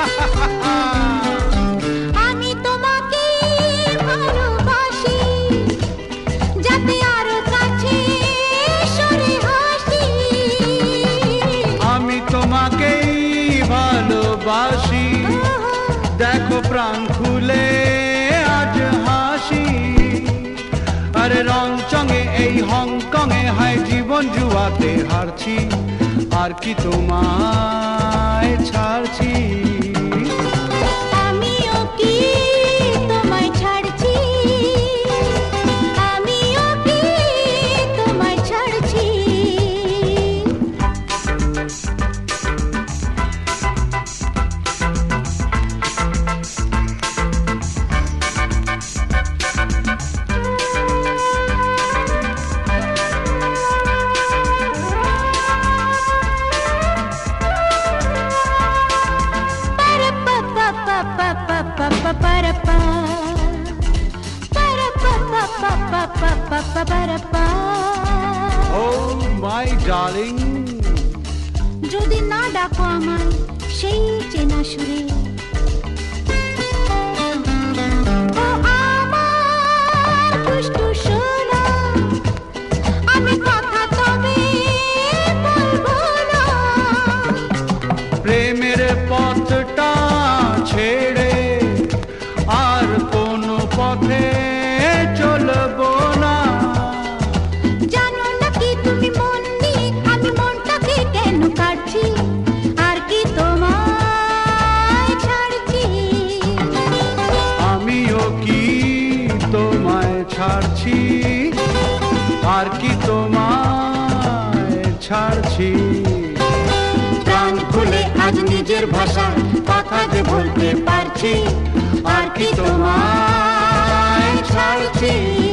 আমি তোমাকে ভালোবাসি, যাতে আরো কাছে সরে হাসি। আমি তোমাকেই ভালোবাসি, দেখো প্রাণ খুলে আজ হাসি। আরে রংচঙে এই হংকংয়ে হায় জীবন জুয়াতে হারছি, আর কি তোমায় ছাড়ছি। আমিও কি তোমায় ছাড়ছি, আমিও কি তোমায় ছাড়ছি। Oh my darling, যদি না ডাকো আমায় সেই চেনা সুরে, ও আমার দুষ্টু সোনা, আমি কথা তবে বলবো না। প্রেমের পথটা ছেড়ে আর কোনো পথে চলবো না। জানো নাকি তুমি মন দিয়ে আমি মনটাকে কেন কাটছি, আর কি তোমায় ছাড়ছি। আমিও কি তোমায় ছাড়ছি, আর কি তোমায় ছাড়ছি। প্রাণ খুলে আজ নিজের ভাষায় কথা যে বলতে পারছি, আর কি তোমায় ছাড়ছি।